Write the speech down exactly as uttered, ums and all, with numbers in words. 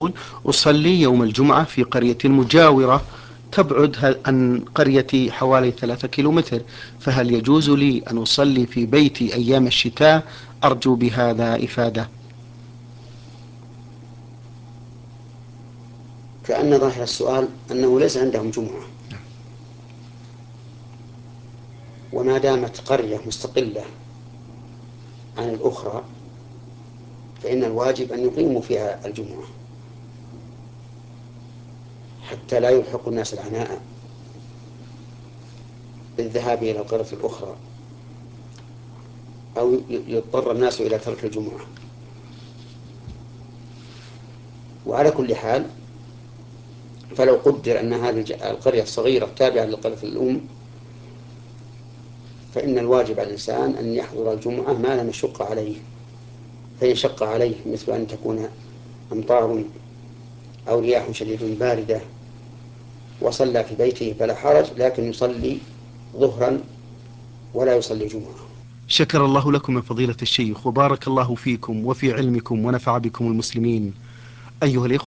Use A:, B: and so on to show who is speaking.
A: أصلي يوم الجمعة في قرية مجاورة تبعد عن قريتي حوالي ثلاثة كيلومتر، فهل يجوز لي أن أصلي في بيتي أيام الشتاء؟ أرجو بهذا إفادة.
B: كأن ظاهر السؤال أنه ليس عندهم جمعة، وما دامت قرية مستقلة عن الأخرى فإن الواجب أن يقيموا فيها الجمعة حتى لا يلحق الناس العناء بالذهاب إلى القرية الأخرى أو يضطر الناس إلى ترك الجمعة. وعلى كل حال فلو قدر أن هذه القرية الصغيرة تابعة للقرية الأم فإن الواجب على الإنسان أن يحضر الجمعة ما لم يشق عليه، فإن شق عليه مثل أن تكون أمطار أو رياح شديدة باردة وصلى في بيته فلا حرج، لكن يصلي ظهرا ولا يصلي جمعة.
A: شكر الله لكم من فضيلة الشيخ، وبارك الله فيكم وفي علمكم ونفع بكم المسلمين. أيها الإخوة